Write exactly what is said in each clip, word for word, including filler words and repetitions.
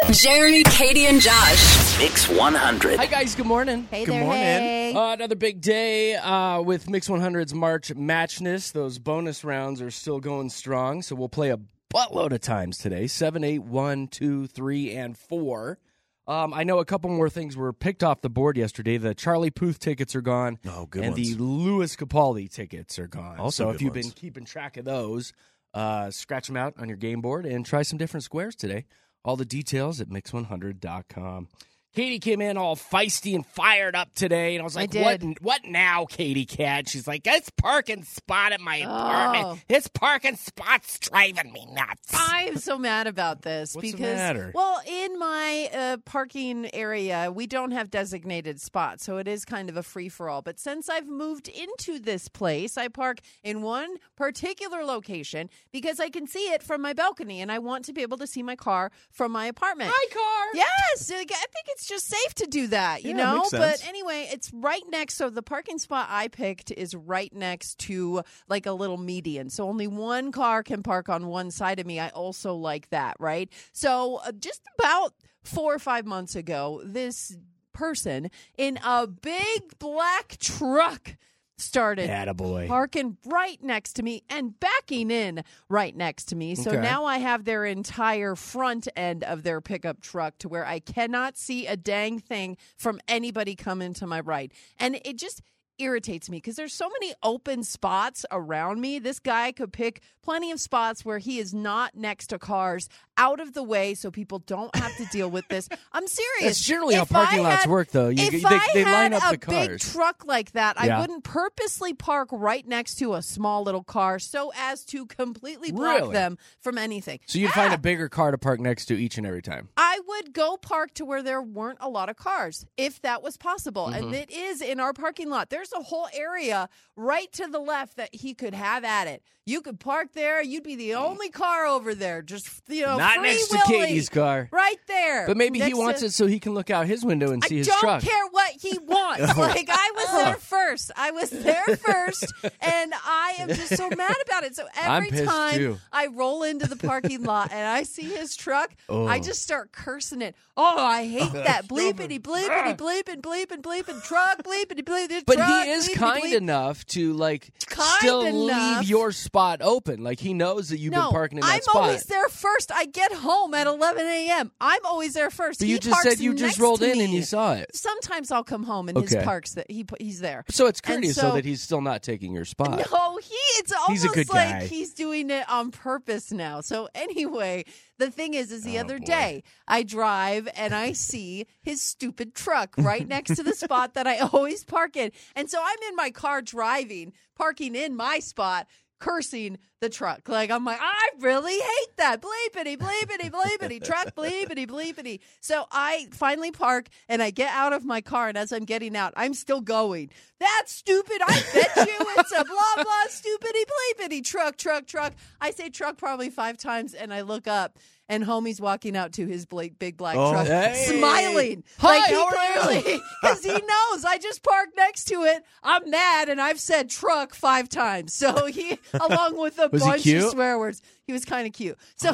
Jeremy, Katie, and Josh. Mix one hundred. Hi, guys. Good morning. Hey Good there, morning. hey. Uh, another big day uh, with Mix one hundred's March Matchness. Those bonus rounds are still going strong, so we'll play a buttload of times today. Seven, eight, one, two, three, and four. Um, I know a couple more things were picked off the board yesterday. The Charlie Puth tickets are gone. Oh, good and ones. the Louis Capaldi tickets are gone. Also so good if you've ones. been keeping track of those, uh, scratch them out on your game board and try some different squares today. All the details at mix one hundred dot com. Katie came in all feisty and fired up today, and I was like, I what did. What now, Katie Cat? She's like, this parking spot at my Oh. apartment. This parking spot's driving me nuts. I'm so mad about this What's the because, matter? well, in my uh, parking area, we don't have designated spots, so it is kind of a free-for-all. But since I've moved into this place, I park in one particular location because I can see it from my balcony, and I want to be able to see my car from my apartment. My car. Yes, I think it's just safe to do that, you Yeah, know? makes But sense. anyway, it's right next. So the parking spot I picked is right next to like a little median. So only one car can park on one side of me. I also like that, right? So uh, just about four or five months ago, this person in a big black truck started Attaboy. parking right next to me and backing in right next to me. So Okay. now I have their entire front end of their pickup truck to where I cannot see a dang thing from anybody coming to my right. And it just irritates me because there's so many open spots around me. This guy could pick plenty of spots where he is not next to cars, out of the way, so people don't have to deal with this. I'm serious. That's generally how If parking I lots had- work, though. You, if they, I they had line up a the cars. big truck like that, Yeah. I wouldn't purposely park right next to a small little car so as to completely block Really? them from anything. So you'd Yeah. find a bigger car to park next to each and every time. I would go park to where there weren't a lot of cars, if that was possible. Mm-hmm. And it is in our parking lot. There's a whole area right to the left that he could have at it. You could park there. You'd be the only car over there. Just, you know, Not free next to willy. Katie's car. Right there. But maybe he Next wants to- it so he can look out his window and see I his don't truck. care what he wants. Oh. Like, I was there first. I was there first, and I am just so mad about it. So I'm every pissed, time too. I roll into the parking lot and I see his truck, Oh. I just start cursing it. Oh, I hate that. Bleepity, bleepity, bleeping, bleeping, bleeping, truck, bleepity, bleeping, But truck, he is bleepity, kind bleep. enough to, like, Kind still enough. leave your spot open. Like, he knows that you've No, been parking in that I'm spot. always there first. I get home at eleven a.m. I'm always there first. But He you just parks said you next just rolled to in and me. you saw it. Sometimes I'll come home and Okay. his parks that he he's there. So it's And courteous, so- though, that he's still not taking your spot. No, he it's He's almost a good like guy. he's doing it on purpose now. So anyway, the thing is is the Oh, other boy. day I drive and I see his stupid truck right next to the spot that I always park in. And so I'm in my car driving, parking in my spot, cursing the truck. Like, I'm like, I really hate that. Bleepity, bleepity, bleepity, truck, bleepity, bleepity. So I finally park and I get out of my car. And as I'm getting out, I'm still going. That's stupid. I bet you it's a blah, blah, stupidity, bleepity, truck, truck, truck. I say truck probably five times and I look up. And homie's walking out to his bla- big black Oh. truck, Hey. smiling. Hi, like he how are you? clearly, because he knows I just parked next to it. I'm mad, and I've said truck five times. So he, along with a Was he bunch cute? of swear words, he was kind of cute. So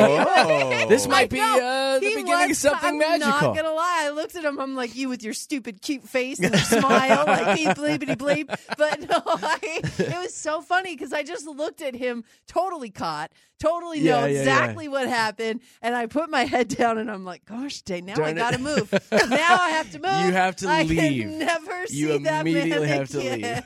Oh. This I might be know. uh, the He beginning of was- something I'm magical. not gonna lie. I looked at him. I'm like, you with your stupid cute face and your smile, like beep bleepity bleep. But no, I, it was so funny because I just looked at him, totally caught, totally Yeah, know yeah, exactly what happened, and I put my head down and I'm like, gosh, dang, now Darn I it. gotta move. Now I have to move. You have to I leave. Can never see You that immediately man have to again.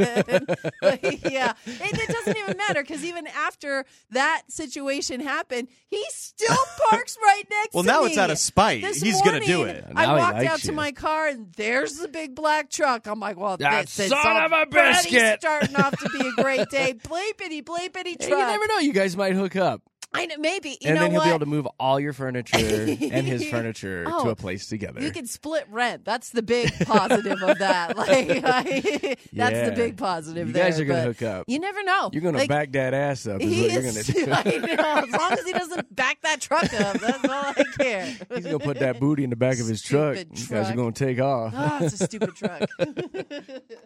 But yeah, and it doesn't even matter because even after that situation happened, he still parks right next Well, to now me. it's out of spite. This He's gonna do morning, it. Now I he walked likes out to you. my car and there's the big black truck. I'm like, well, That this is son of a already biscuit. starting off to be a great day. Bleepity, bleepity Hey, truck. you never know. You guys might hook up. I know, maybe. You and know then he'll what? be able to move all your furniture and his furniture to Oh, a place together. You can split rent. That's the big positive of that. Like, I, that's Yeah. the big positive You there. guys are gonna but hook up. You never know. You're going Like, to back that ass up is He what you're going is, to do. I know. As long as he doesn't back that truck up, that's all I care. He's going to put that booty in the back of his truck. Stupid You guys are truck. going to take off. Oh, it's a stupid truck.